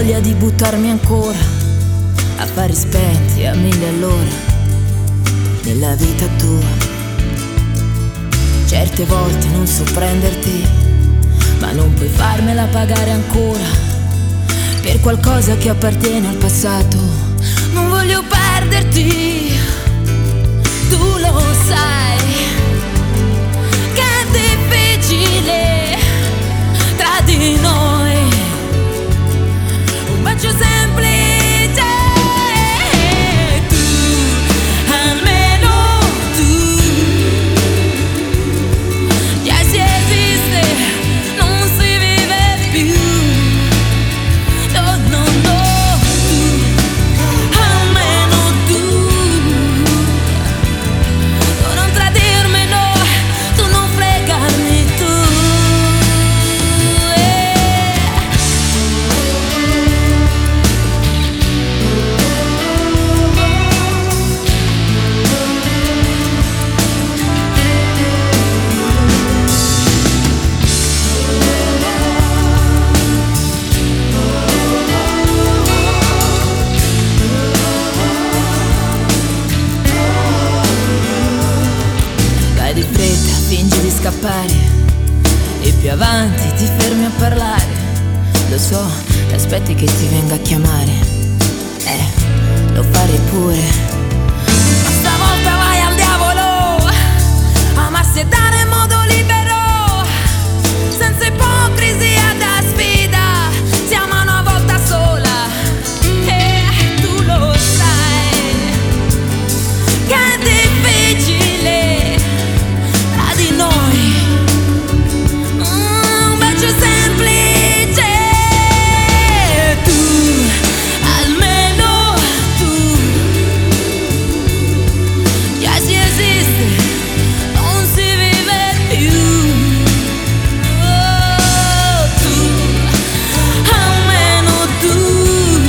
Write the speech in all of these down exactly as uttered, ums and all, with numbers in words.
voglia di buttarmi ancora a fari spenti a mille all'ora nella vita tua. Certe volte non so prenderti, ma non puoi farmela pagare ancora per qualcosa che appartiene al passato. Non voglio perderti, tu lo sai che è difficile tra di noi. Un bacio semplice, tu, almeno tu. Già si esiste, non si vive più. No, no, no, tu, almeno tu. Tu non tradirmi, no, tu non fregarmi, tu. Vai di fretta, fingi di scappare e più avanti ti fermi a parlare. Lo so, ti aspetti che ti venga a chiamare. Eh, lo farei pure, ma stavolta vai al diavolo. Amarsi e dare in modo libero, senza ipocrisia da sfida. Siamo una volta sola e tu lo sai che è difficile tra di noi. Un bacio semplice, tu, almeno tu. Già si esiste, non si vive più. Oh, tu, almeno tu.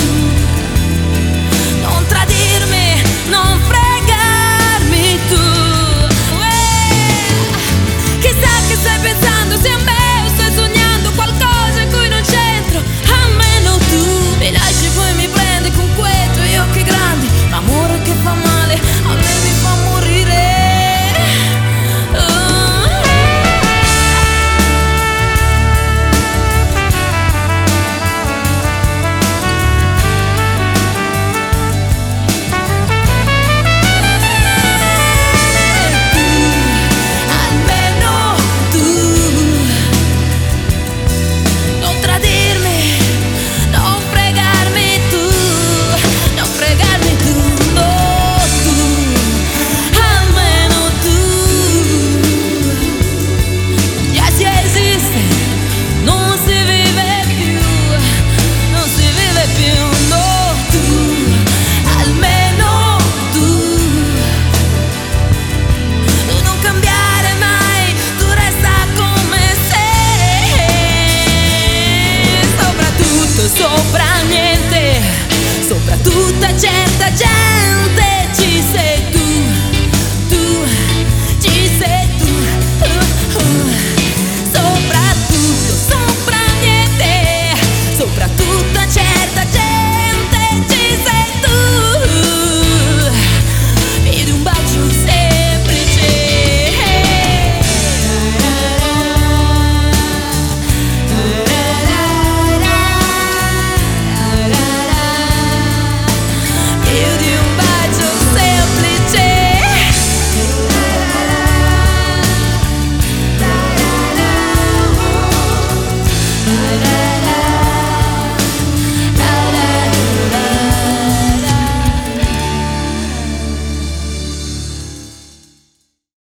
Non tradirmi, non fregarmi, tu. Eh, chissà che stai pensando sia a me o stai sognando qualcosa in cui non c'entro. Almeno tu mi lasci e poi mi prendi con quei tuoi occhi grandi. L'amore che fa male a me mi fa morire. Oh. Almeno tu, non tradirmi, non fregarmi, tu, non fregarmi, tu, no, tu, almeno tu. Già si esiste, non si vive più, non si vive più, no, tu, almeno tu. Tu non cambiare mai, tu resta come sei. Sopra tutto, sopra niente, sopra tutta certa gente.